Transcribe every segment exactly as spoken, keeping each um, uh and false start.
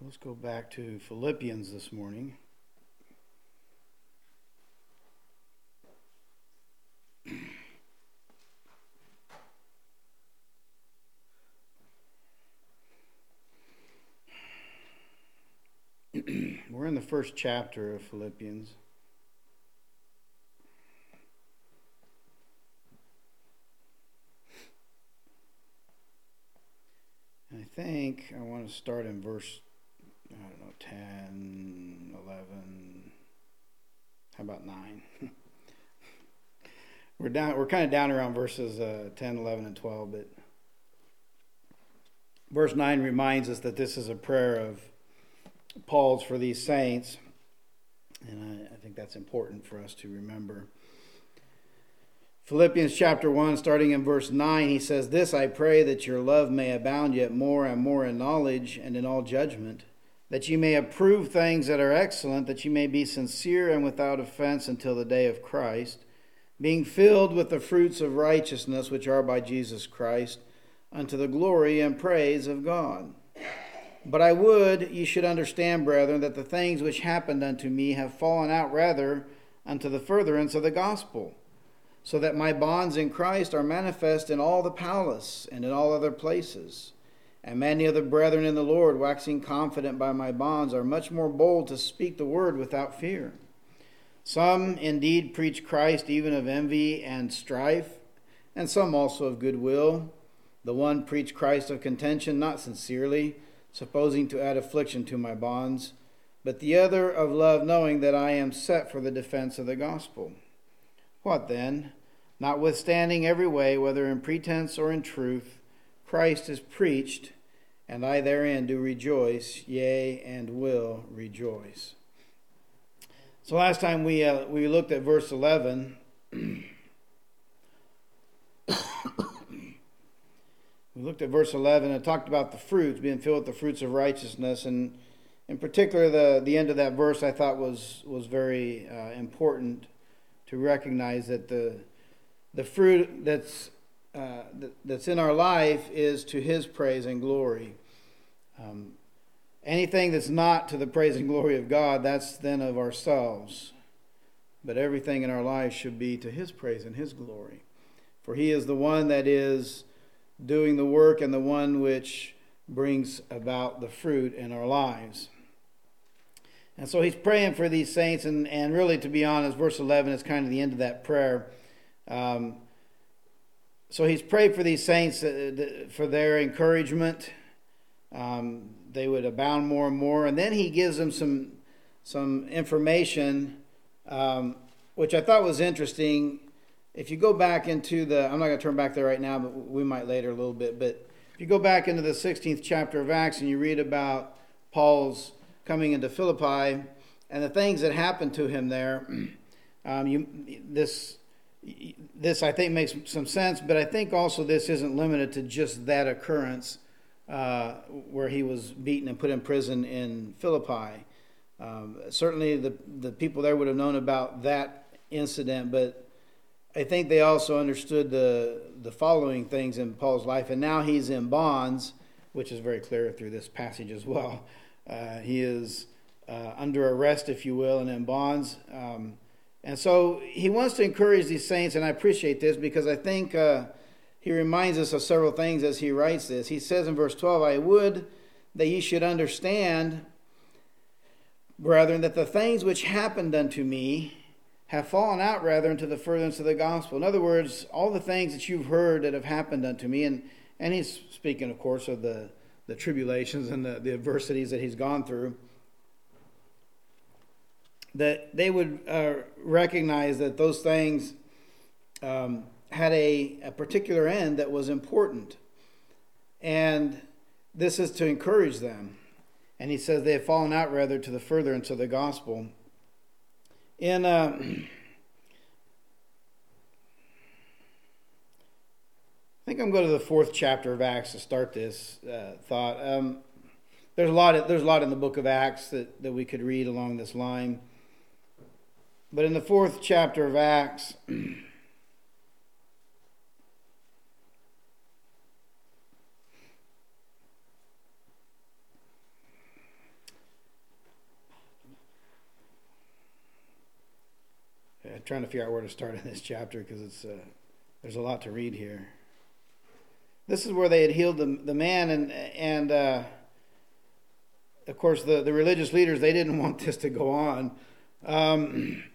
Let's go back to Philippians this morning. We're in the first chapter of Philippians. And I think I want to start in verse, I don't know, ten, eleven, how about nine? we're down. We're kind of down around verses uh, ten, eleven, and twelve, but verse nine reminds us that this is a prayer of Paul's for these saints, and I, I think that's important for us to remember. Philippians chapter one, starting in verse nine, he says, "This I pray, that your love may abound yet more and more in knowledge and in all judgment, that ye may approve things that are excellent, that ye may be sincere and without offense until the day of Christ, being filled with the fruits of righteousness which are by Jesus Christ, unto the glory and praise of God. But I would ye should understand, brethren, that the things which happened unto me have fallen out rather unto the furtherance of the gospel, so that my bonds in Christ are manifest in all the palace and in all other places. And many of the brethren in the Lord, waxing confident by my bonds, are much more bold to speak the word without fear. Some indeed preach Christ even of envy and strife, and some also of goodwill. The one preach Christ of contention, not sincerely, supposing to add affliction to my bonds, but the other of love, knowing that I am set for the defense of the gospel. What then? Notwithstanding every way, whether in pretense or in truth, Christ is preached, and I therein do rejoice, yea, and will rejoice." So last time we uh, we looked at verse eleven. We looked at verse eleven and talked about the fruits, being filled with the fruits of righteousness. And in particular, the, the end of that verse I thought was, was very uh, important to recognize that the the fruit that's, uh, that's in our life is to His praise and glory. Um, anything that's not to the praise and glory of God, that's then of ourselves. But everything in our lives should be to His praise and His glory. For He is the one that is doing the work and the one which brings about the fruit in our lives. And so he's praying for these saints, and, and really, to be honest, verse eleven is kind of the end of that prayer. Um, so he's prayed for these saints for their encouragement. Um, they would abound more and more. And then he gives them some, some information, um, which I thought was interesting. If you go back into the, I'm not going to turn back there right now, but we might later a little bit. But if you go back into the sixteenth chapter of Acts and you read about Paul's coming into Philippi and the things that happened to him there, um, you, this, this I think makes some sense. But I think also this isn't limited to just that occurrence uh, where he was beaten and put in prison in Philippi. Um, certainly the the people there would have known about that incident, but I think they also understood the the following things in Paul's life, and now he's in bonds, which is very clear through this passage as well. Uh, he is uh, under arrest, if you will, and in bonds. Um, and so he wants to encourage these saints, and I appreciate this because I think uh, he reminds us of several things as he writes this. He says in verse twelve, "I would that ye should understand, brethren, that the things which happened unto me have fallen out rather into the furtherance of the gospel." In other words, all the things that you've heard that have happened unto me, and, and he's speaking, of course, of the, the tribulations and the, the adversities that he's gone through, that they would uh, recognize that those things um, had a, a particular end that was important. And this is to encourage them. And he says they have fallen out rather to the furtherance of the gospel. In uh, I think I'm going to the fourth chapter of Acts to start this uh, thought. Um, there's a lot. Of, there's a lot in the book of Acts that, that we could read along this line. But in the fourth chapter of Acts, I'm trying to figure out where to start in this chapter because it's uh, there's a lot to read here. This is where they had healed the, the man, and and uh, of course the, the religious leaders, they didn't want this to go on. Um,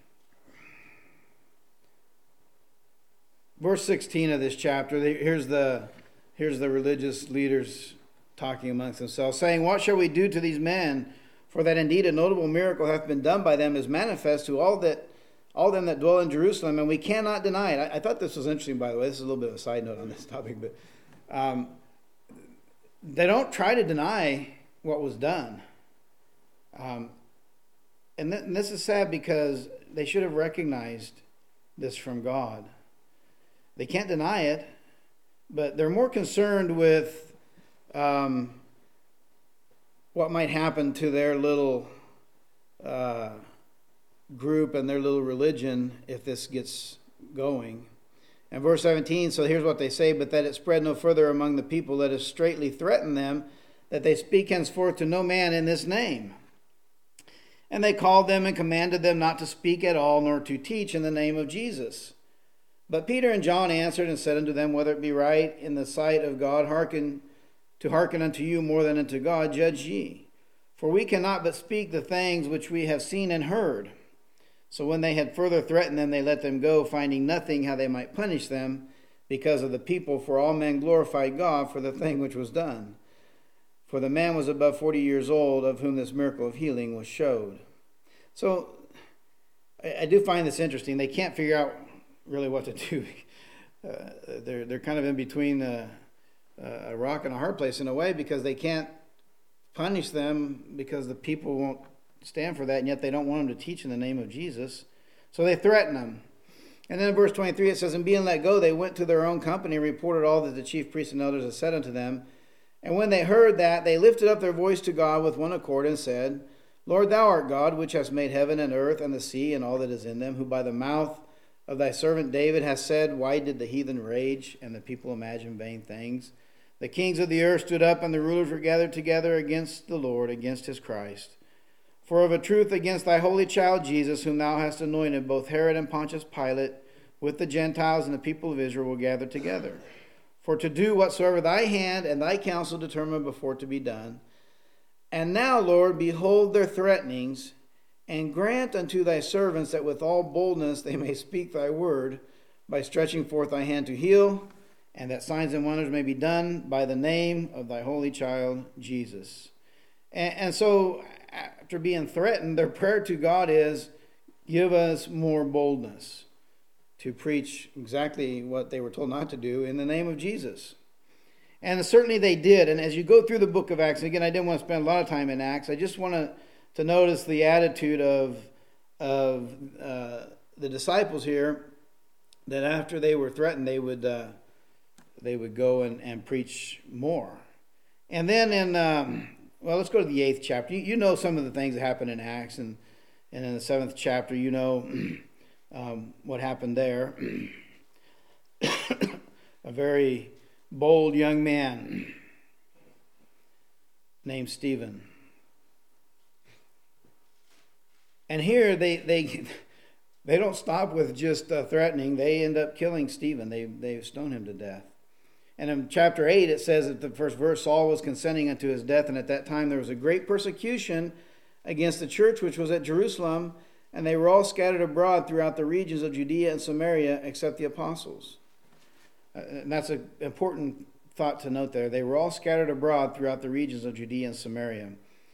verse sixteen of this chapter, here's the here's the religious leaders talking amongst themselves, saying, "What shall we do to these men? For that indeed a notable miracle hath been done by them, is manifest to all that all them that dwell in Jerusalem, and we cannot deny it." I, I thought this was interesting, by the way. This is a little bit of a side note on this topic, but um, they don't try to deny what was done. Um, and, th- and this is sad because they should have recognized this from God. They can't deny it, but they're more concerned with um, what might happen to their little uh, group and their little religion if this gets going. And verse seventeen, so here's what they say, "But that it spread no further among the people, let us straitly threaten them, that they speak henceforth to no man in this name. And they called them and commanded them not to speak at all, nor to teach in the name of Jesus. But Peter and John answered and said unto them, Whether it be right in the sight of God, hearken to hearken unto you more than unto God, judge ye. For we cannot but speak the things which we have seen and heard. So when they had further threatened them, they let them go, finding nothing how they might punish them, because of the people, for all men glorified God for the thing which was done. For the man was above forty years old, of whom this miracle of healing was showed." So I, I do find this interesting. They can't figure out really what to do. Uh, they're they're kind of in between a, a rock and a hard place in a way, because they can't punish them because the people won't stand for that, and yet they don't want them to teach in the name of Jesus. So they threaten them. And then in verse twenty-three it says, "And being let go, they went to their own company and reported all that the chief priests and elders had said unto them. And when they heard that, they lifted up their voice to God with one accord and said, Lord, thou art God, which hast made heaven and earth and the sea and all that is in them, who by the mouth of thy servant David hast said, Why did the heathen rage and the people imagine vain things? The kings of the earth stood up, and the rulers were gathered together against the Lord, against his Christ. For of a truth against thy holy child Jesus, whom thou hast anointed, both Herod and Pontius Pilate, with the Gentiles and the people of Israel, will gather together. For to do whatsoever thy hand and thy counsel determined before to be done. And now, Lord, behold their threatenings, and grant unto thy servants that with all boldness they may speak thy word, by stretching forth thy hand to heal, and that signs and wonders may be done by the name of thy holy child Jesus." And, and so, after being threatened, their prayer to God is, give us more boldness to preach exactly what they were told not to do in the name of Jesus. And certainly they did. And as you go through the book of Acts, again, I didn't want to spend a lot of time in Acts. I just want to, to notice the attitude of, of uh, the disciples here, that after they were threatened, they would uh, they would go and, and preach more. And then in... Um, Well, let's go to the eighth chapter. You, you know some of the things that happened in Acts, and, and in the seventh chapter, you know um, what happened there. A very bold young man named Stephen. And here they they they don't stop with just uh, threatening. They end up killing Stephen. They they stone him to death. And in chapter eight, it says at the first verse, Saul was consenting unto his death, and at that time there was a great persecution against the church which was at Jerusalem, and they were all scattered abroad throughout the regions of Judea and Samaria, except the apostles. Uh, and that's an important thought to note there. They were all scattered abroad throughout the regions of Judea and Samaria.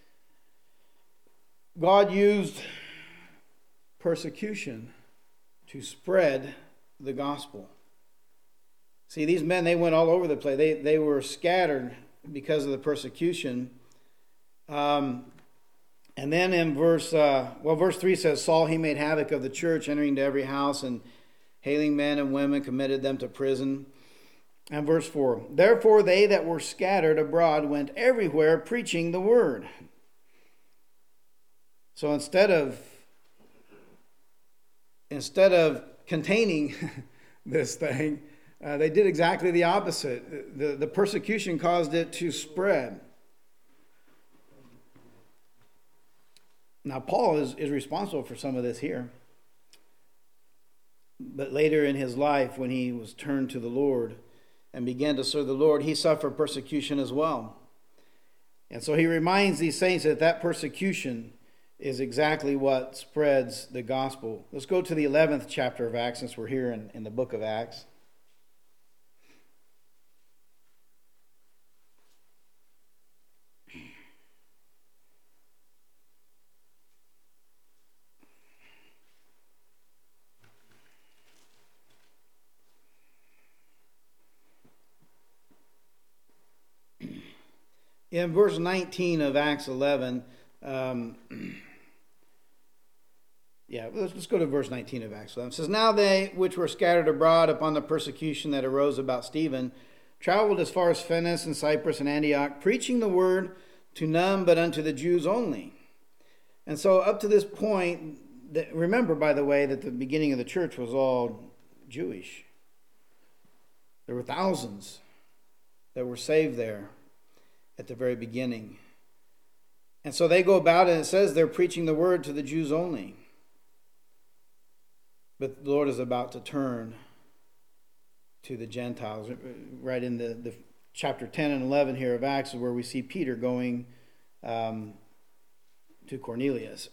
God used persecution to spread the gospel. See, these men, they went all over the place. They they were scattered because of the persecution. Um, and then in verse, uh, well, verse three says, Saul, he made havoc of the church, entering to every house and hailing men and women, committed them to prison. And verse four, therefore they that were scattered abroad went everywhere preaching the word. So instead of, instead of containing this thing, Uh, they did exactly the opposite. The, the persecution caused it to spread. Now, Paul is, is responsible for some of this here. but later in his life, when he was turned to the Lord and began to serve the Lord, he suffered persecution as well. And so he reminds these saints that that persecution is exactly what spreads the gospel. Let's go to the eleventh chapter of Acts, since we're here in, in the book of Acts. In verse nineteen of Acts eleven, um, yeah, let's, let's go to verse nineteen of Acts eleven. It says, "Now they which were scattered abroad upon the persecution that arose about Stephen traveled as far as Phoenix and Cyprus and Antioch, preaching the word to none but unto the Jews only." And so up to this point, that, remember, by the way, that the beginning of the church was all Jewish. There were thousands that were saved there at the very beginning. And so they go about, and it says they're preaching the word to the Jews only. But the Lord is about to turn to the Gentiles. Right in the, the chapter ten and eleven here of Acts is where we see Peter going um, to Cornelius.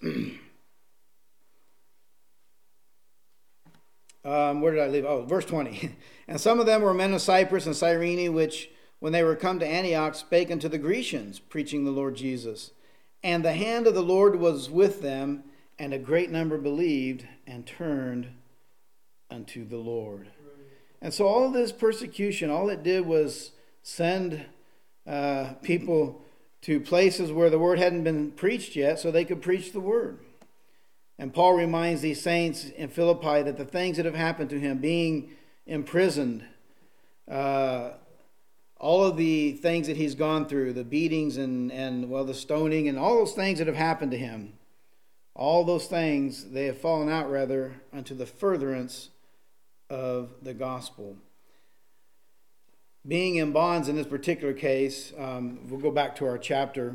um, where did I leave? Oh, verse twenty. "And some of them were men of Cyprus and Cyrene, which when they were come to Antioch, spake unto the Grecians, preaching the Lord Jesus. And the hand of the Lord was with them, and a great number believed and turned unto the Lord." And so all of this persecution, all it did was send uh, people to places where the word hadn't been preached yet, so they could preach the word. And Paul reminds these saints in Philippi that the things that have happened to him, being imprisoned, uh, all of the things that he's gone through, the beatings and, and, well, the stoning and all those things that have happened to him, all those things, they have fallen out, rather, unto the furtherance of the gospel. Being in bonds in this particular case, um, we'll go back to our chapter,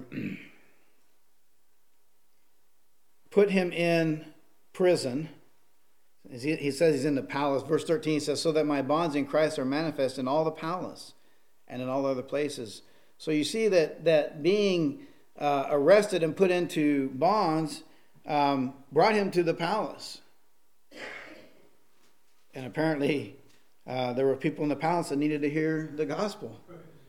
put him in prison. He, he says he's in the palace. Verse thirteen says, "So that my bonds in Christ are manifest in all the palace and in all other places." So you see that that being uh, arrested and put into bonds um, brought him to the palace. And apparently uh, there were people in the palace that needed to hear the gospel.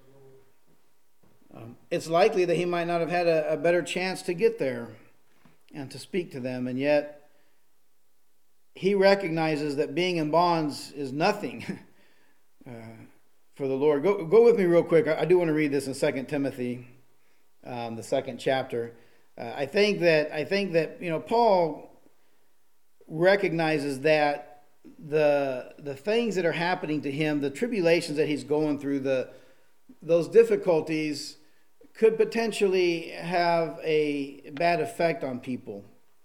Um, it's likely that he might not have had a, a better chance to get there and to speak to them, and yet he recognizes that being in bonds is nothing uh, for the Lord. Go, go with me real quick. I, I do want to read this in Second Timothy, um, the second chapter. Uh, I think that I think that you know Paul recognizes that the the things that are happening to him, the tribulations that he's going through, the those difficulties could potentially have a bad effect on people.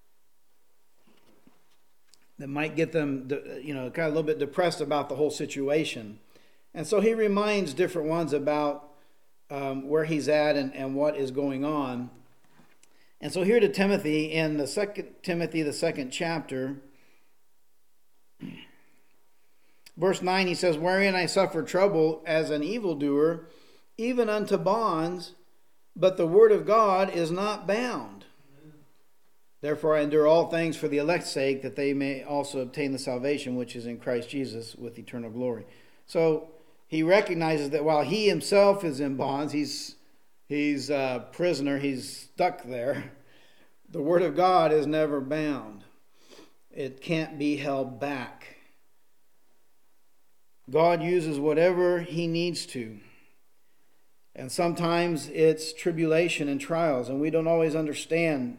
That might get them, you know, kind of a little bit depressed about the whole situation. And so he reminds different ones about um, where he's at and, and what is going on. And so here to Timothy, in the second Timothy, the second chapter, verse nine, he says, "Wherein I suffer trouble as an evildoer, even unto bonds, but the word of God is not bound. Therefore I endure all things for the elect's sake, that they may also obtain the salvation which is in Christ Jesus with eternal glory." So he recognizes that while he himself is in bonds, he's he's a prisoner, he's stuck there. The word of God is never bound. It can't be held back. God uses whatever he needs to. And sometimes it's tribulation and trials, and we don't always understand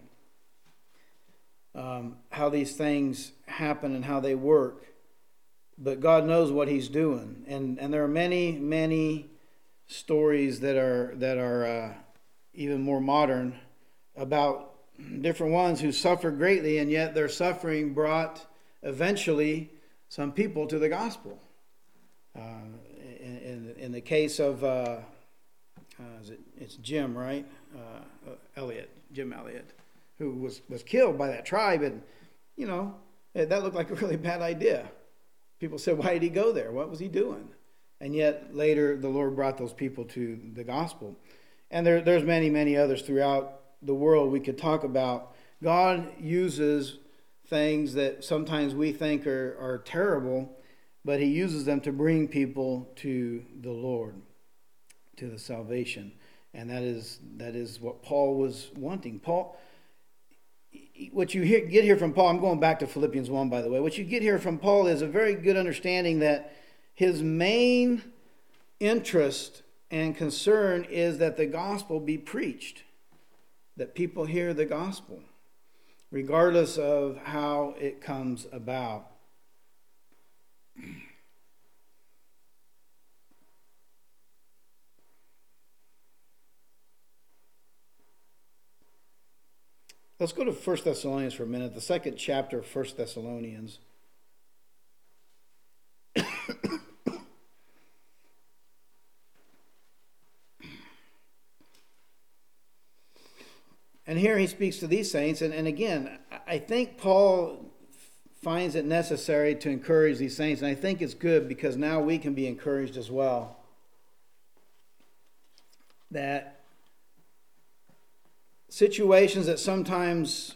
um, how these things happen and how they work. But God knows what he's doing. And and there are many, many stories that are that are uh, even more modern about different ones who suffered greatly, and yet their suffering brought eventually some people to the gospel. Uh, in, in, in the case of, uh, uh, is it, it's Jim, right? Uh, Elliot, Jim Elliot, who was, was killed by that tribe. And, you know, that looked like a really bad idea. people said, why did he go there? What was he doing? And yet later the Lord brought those people to the gospel. And there, there's many, many others throughout the world we could talk about. God uses things that sometimes we think are, are terrible, but he uses them to bring people to the Lord, to the salvation. And that is that is what Paul was wanting. Paul, what you hear, get here from Paul, I'm going back to Philippians one, by the way. What you get here from Paul is a very good understanding that his main interest and concern is that the gospel be preached, that people hear the gospel, regardless of how it comes about. Let's go to First Thessalonians for a minute, the second chapter of First Thessalonians. And here he speaks to these saints. And, and again, I think Paul finds it necessary to encourage these saints. And I think it's good because now we can be encouraged as well. That situations that sometimes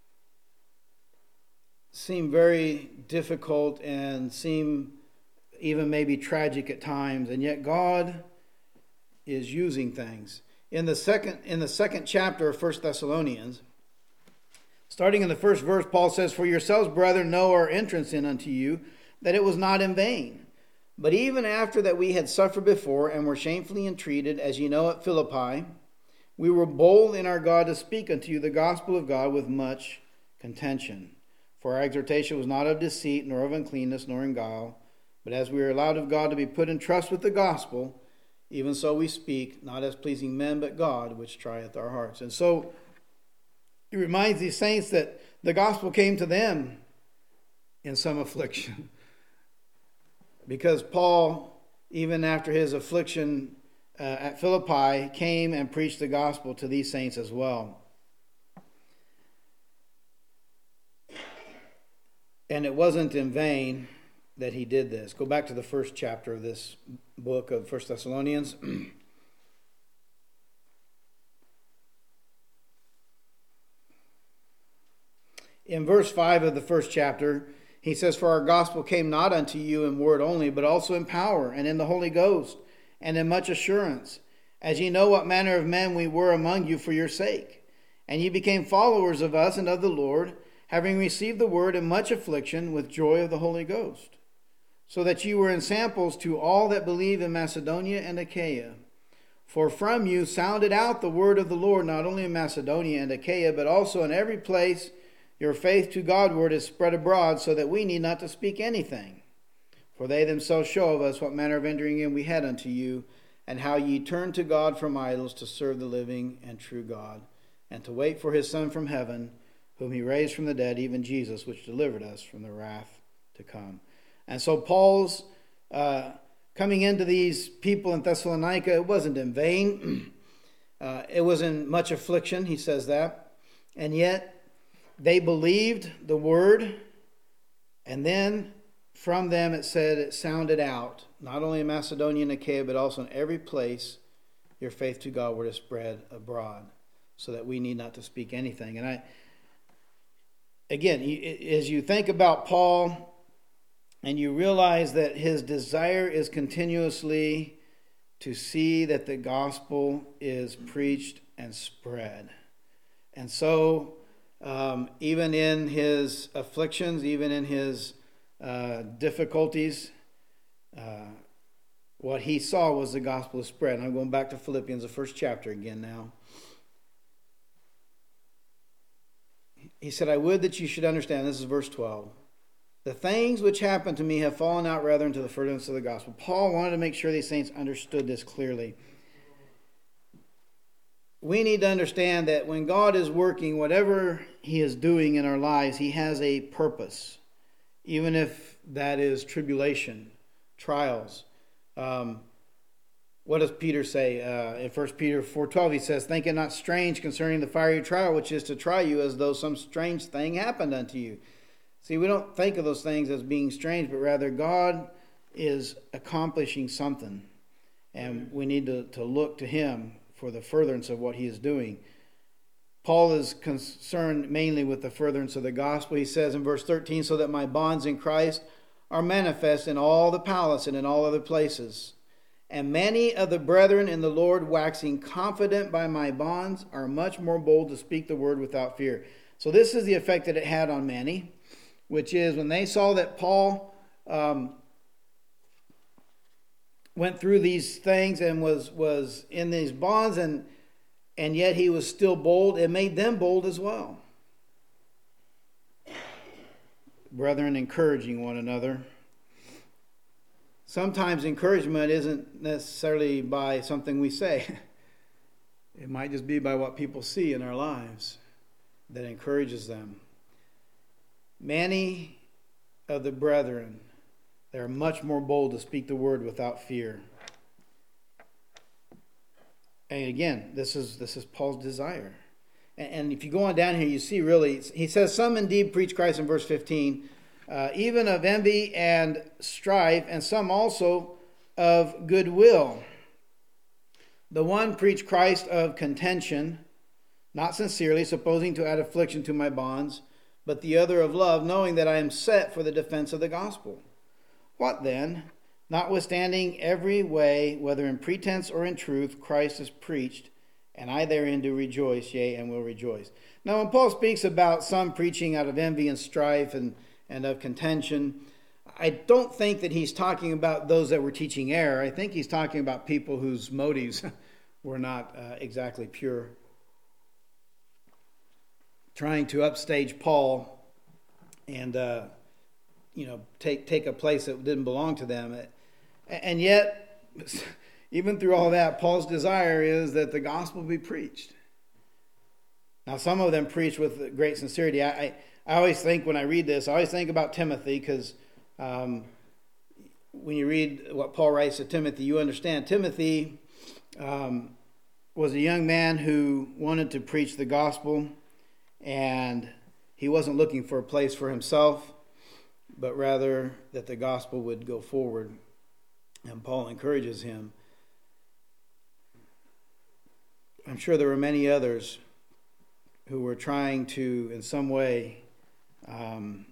seem very difficult and seem even maybe tragic at times, and yet God is using things. In the second in the second chapter of First Thessalonians, starting in the first verse, Paul says, "For yourselves, brethren, know our entrance in unto you, that it was not in vain. But even after that we had suffered before, and were shamefully entreated, as ye know at Philippi, we were bold in our God to speak unto you the gospel of God with much contention. For our exhortation was not of deceit, nor of uncleanness, nor in guile. But as we are allowed of God to be put in trust with the gospel, even so we speak, not as pleasing men, but God, which trieth our hearts." And so he reminds these saints that the gospel came to them in some affliction. Because Paul, even after his affliction uh, at Philippi, came and preached the gospel to these saints as well. And it wasn't in vain that he did this. Go back to the first chapter of this book of First Thessalonians. In verse five of the first chapter, he says, "For our gospel came not unto you in word only, but also in power, and in the Holy Ghost, and in much assurance, as ye know what manner of men we were among you for your sake. And ye became followers of us and of the Lord, having received the word in much affliction with joy of the Holy Ghost, so that ye were ensamples to all that believe in Macedonia and Achaia. For from you sounded out the word of the Lord, not only in Macedonia and Achaia, but also in every place your faith to Godward is spread abroad, so that we need not to speak anything. For they themselves show of us what manner of entering in we had unto you, and how ye turned to God from idols to serve the living and true God, and to wait for his Son from heaven, whom he raised from the dead, even Jesus, which delivered us from the wrath to come." And so Paul's uh, coming into these people in Thessalonica, it wasn't in vain. uh, it was in much affliction, he says that. And yet they believed the word, and then from them it said it sounded out, not only in Macedonia and Achaia, but also in every place your faith to God were to spread abroad, so that we need not to speak anything. And I, again, as you think about Paul, and you realize that his desire is continuously to see that the gospel is preached and spread. And so, um, even in his afflictions, even in his uh, difficulties, uh, what he saw was the gospel spread. And I'm going back to Philippians, the first chapter again now. He said, "I would that you should understand," this is verse twelve, "the things which happened to me have fallen out rather into the furtherance of the gospel." Paul wanted to make sure these saints understood this clearly. We need to understand that when God is working, whatever he is doing in our lives, he has a purpose, even if that is tribulation, trials. Um, what does Peter say? Uh, in First Peter four twelve, he says, "Think it not strange concerning the fiery trial, which is to try you as though some strange thing happened unto you." See, we don't think of those things as being strange, but rather God is accomplishing something. And we need to, to look to him for the furtherance of what he is doing. Paul is concerned mainly with the furtherance of the gospel. He says in verse thirteen, so that my bonds in Christ are manifest in all the palace and in all other places. And many of the brethren in the Lord, waxing confident by my bonds, are much more bold to speak the word without fear. So this is the effect that it had on many, which is when they saw that Paul um, went through these things and was, was in these bonds, and, and yet he was still bold, it made them bold as well. Brethren, encouraging one another. Sometimes encouragement isn't necessarily by something we say. It might just be by what people see in our lives that encourages them. Many of the brethren, they are much more bold to speak the word without fear. And again, this is this is Paul's desire. And, and if you go on down here, you see really, he says, some indeed preach Christ in verse fifteen, uh, even of envy and strife, and some also of goodwill. The one preached Christ of contention, not sincerely, supposing to add affliction to my bonds, but the other of love, knowing that I am set for the defense of the gospel. What then? Notwithstanding every way, whether in pretense or in truth, Christ is preached, and I therein do rejoice, yea, and will rejoice. Now, when Paul speaks about some preaching out of envy and strife and, and of contention, I don't think that he's talking about those that were teaching error. I think he's talking about people whose motives were not uh, exactly pure. Trying to upstage Paul and uh, you know take take a place that didn't belong to them. And yet, even through all that, Paul's desire is that the gospel be preached. Now, some of them preach with great sincerity. I, I, I always think when I read this, I always think about Timothy, because um, when you read what Paul writes to Timothy, you understand Timothy um, was a young man who wanted to preach the gospel, and he wasn't looking for a place for himself, but rather that the gospel would go forward. And Paul encourages him. I'm sure there were many others who were trying to, in some way, um,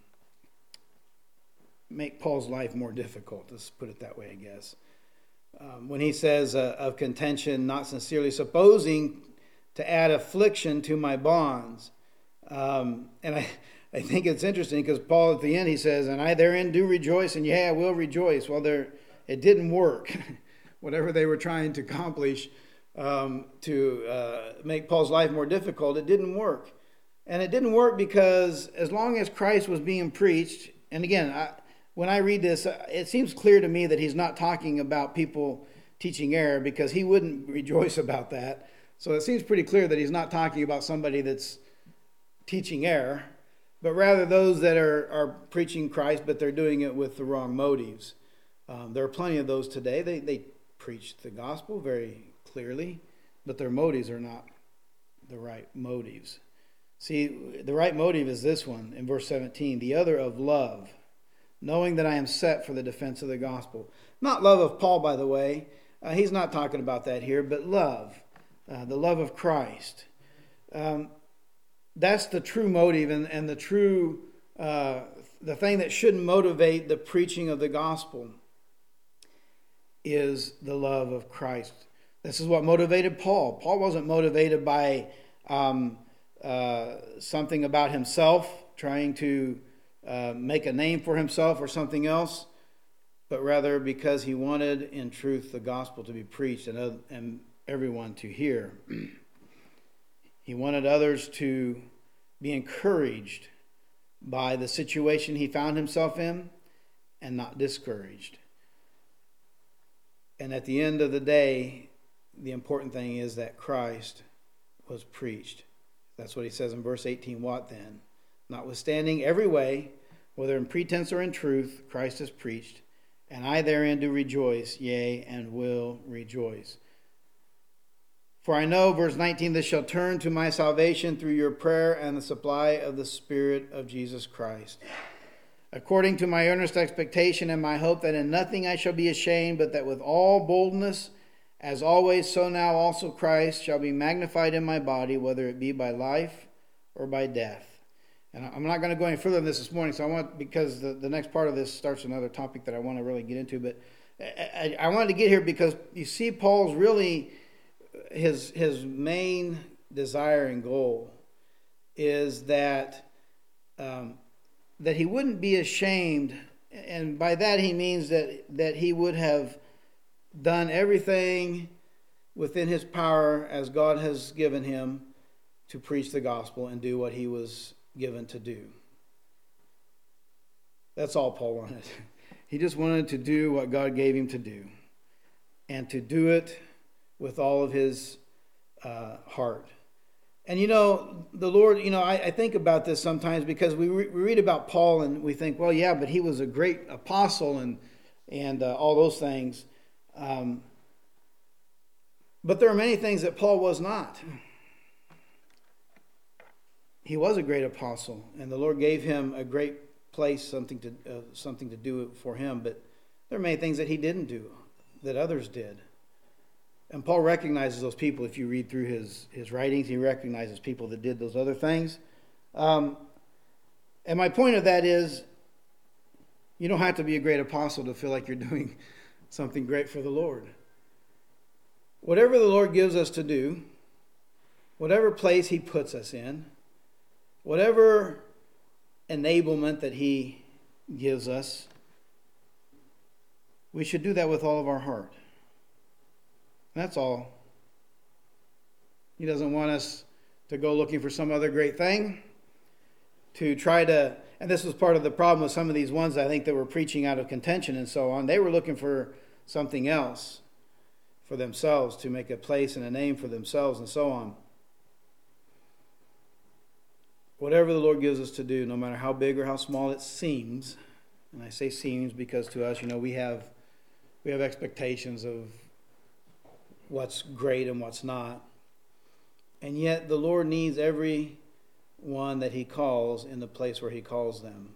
make Paul's life more difficult. Let's put it that way, I guess. Um, when he says uh, of contention, not sincerely, supposing to add affliction to my bonds. Um, and I, I think it's interesting because Paul at the end, he says, and I therein do rejoice, and yeah, I will rejoice. Well, there, it didn't work. Whatever they were trying to accomplish um, to uh, make Paul's life more difficult, it didn't work. And it didn't work because as long as Christ was being preached, and again, I, when I read this, it seems clear to me that he's not talking about people teaching error, because he wouldn't rejoice about that. So it seems pretty clear that he's not talking about somebody that's teaching error, but rather those that are, are preaching Christ, but they're doing it with the wrong motives. Um, there are plenty of those today. They, they preach the gospel very clearly, but their motives are not the right motives. See, the right motive is this one in verse seventeen, the other of love, knowing that I am set for the defense of the gospel. Not love of Paul, by the way. Uh, he's not talking about that here, but love, uh, the love of Christ. Um, that's the true motive and, and the true, uh, the thing that should motivate the preaching of the gospel is the love of Christ. This is what motivated Paul. Paul wasn't motivated by um, uh, something about himself, trying to uh, make a name for himself or something else, but rather because he wanted in truth the gospel to be preached and, uh, and everyone to hear. He wanted others to be encouraged by the situation he found himself in and not discouraged. And at the end of the day, the important thing is that Christ was preached. That's what he says in verse eighteen. What then? Notwithstanding every way, whether in pretense or in truth, Christ is preached, and I therein do rejoice, yea, and will rejoice. For I know, verse nineteen, this shall turn to my salvation through your prayer and the supply of the Spirit of Jesus Christ. according to my earnest expectation and my hope that in nothing I shall be ashamed, but that with all boldness, as always, so now also Christ shall be magnified in my body, whether it be by life or by death. And I'm not going to go any further than this this morning, so I want, because the, the next part of this starts another topic that I want to really get into, but I, I wanted to get here because you see Paul's really, his his main desire and goal is that um, that he wouldn't be ashamed, and by that he means that, that he would have done everything within his power as God has given him to preach the gospel and do what he was given to do. That's all Paul wanted. He just wanted to do what God gave him to do, and to do it with all of his uh, heart. And you know, the Lord, you know, I, I think about this sometimes because we, re- we read about Paul and we think, well, yeah, but he was a great apostle and and uh, all those things. Um, but there are many things that Paul was not. He was a great apostle, and the Lord gave him a great place, something to uh, something to do for him. But there are many things that he didn't do that others did. And Paul recognizes those people. If you read through his, his writings, he recognizes people that did those other things. Um, and my point of that is, you don't have to be a great apostle to feel like you're doing something great for the Lord. Whatever the Lord gives us to do, whatever place he puts us in, whatever enablement that he gives us, we should do that with all of our heart. That's all. He doesn't want us to go looking for some other great thing, to try to, and this was part of the problem with some of these ones I think that were preaching out of contention and so on. They were looking for something else for themselves, to make a place and a name for themselves and so on. Whatever the Lord gives us to do, no matter how big or how small it seems, and I say seems because to us, you know, we have we have expectations of what's great and what's not. And yet the Lord needs every one that he calls in the place where he calls them.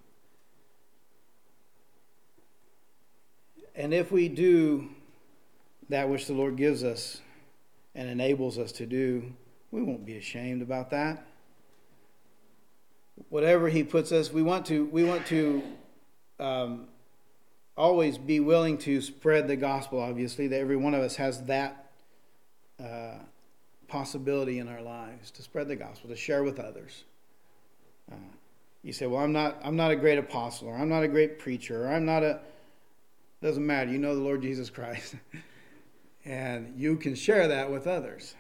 And if we do that which the Lord gives us and enables us to do, we won't be ashamed about that. Whatever he puts us, we want to we want to um, always be willing to spread the gospel, obviously, that every one of us has that uh, possibility in our lives, to spread the gospel, to share with others. Uh, you say, well, I'm not I'm not a great apostle, or I'm not a great preacher, or I'm not a... Doesn't matter. You know the Lord Jesus Christ. And you can share that with others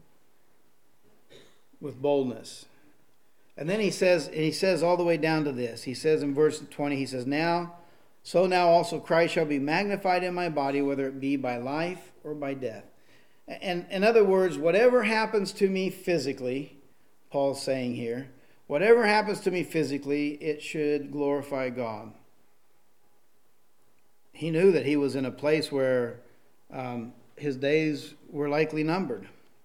with boldness. And then he says, and he says all the way down to this. He says in verse twenty, he says, Now, so now also Christ shall be magnified in my body, whether it be by life or by death. And in other words, whatever happens to me physically, Paul's saying here, whatever happens to me physically, it should glorify God. He knew that he was in a place where um, his days were likely numbered.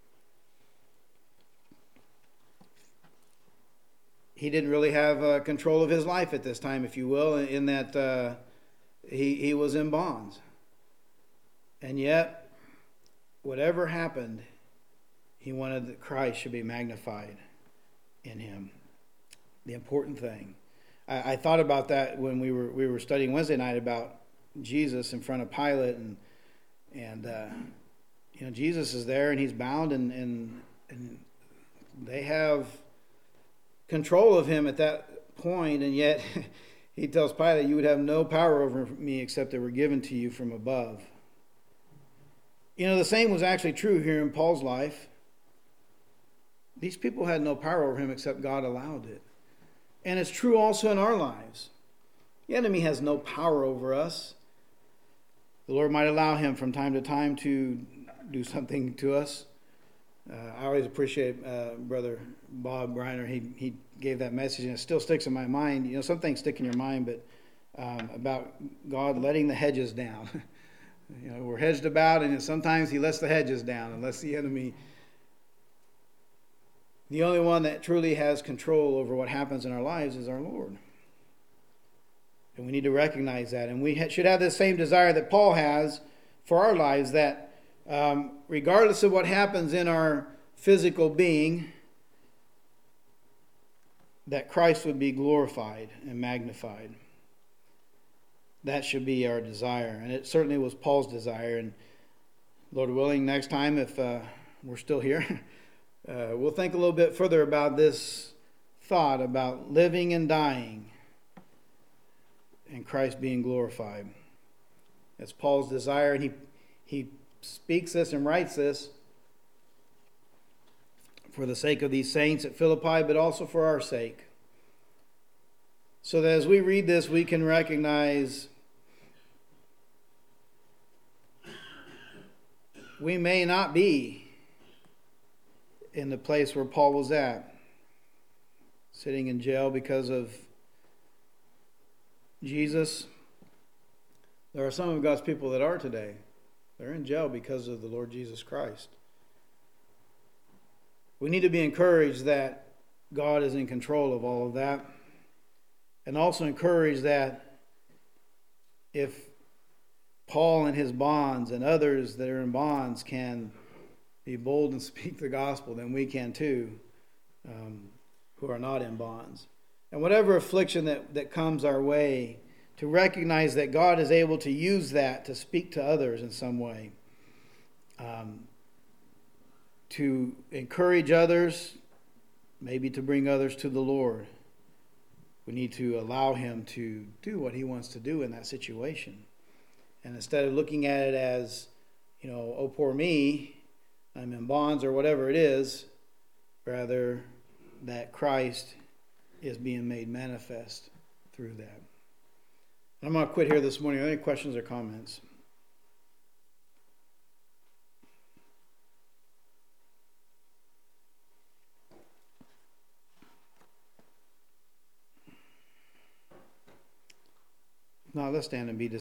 He didn't really have uh, control of his life at this time, if you will, in that uh, he, he was in bonds. And yet, whatever happened, he wanted that Christ should be magnified in him. The important thing. I, I thought about that when we were we were studying Wednesday night about Jesus in front of Pilate, and and uh, you know, Jesus is there and he's bound, and and and they have control of him at that point, and yet he tells Pilate, you would have no power over me except they were given to you from above. You know, the same was actually true here in Paul's life. These people had no power over him except God allowed it. And it's true also in our lives. The enemy has no power over us. The Lord might allow him from time to time to do something to us. Uh, I always appreciate uh, Brother Bob Reiner. He he gave that message, and it still sticks in my mind. You know, some things stick in your mind, but um, about God letting the hedges down. You know, we're hedged about, and sometimes he lets the hedges down and lets the enemy. The only one that truly has control over what happens in our lives is our Lord. And we need to recognize that. And we ha- should have the same desire that Paul has for our lives, that um, regardless of what happens in our physical being, that Christ would be glorified and magnified. That should be our desire. And it certainly was Paul's desire. And Lord willing, next time, if uh, we're still here, uh, we'll think a little bit further about this thought about living and dying and Christ being glorified. That's Paul's desire, and he he speaks this and writes this for the sake of these saints at Philippi, but also for our sake. So that as we read this, we can recognize we may not be in the place where Paul was at, sitting in jail because of Jesus. There are some of God's people that are today. They're in jail because of the Lord Jesus Christ. We need to be encouraged that God is in control of all of that. And also encouraged that if Paul and his bonds and others that are in bonds can be bold and speak the gospel, then we can too, um, who are not in bonds. And whatever affliction that, that comes our way, to recognize that God is able to use that to speak to others in some way. Um, to encourage others, maybe to bring others to the Lord. We need to allow Him to do what He wants to do in that situation. And instead of looking at it as, you know, oh, poor me, I'm in bonds or whatever it is, rather that Christ is being made manifest through that. I'm going to quit here this morning. Are there any questions or comments? No, let's stand and be dismissed.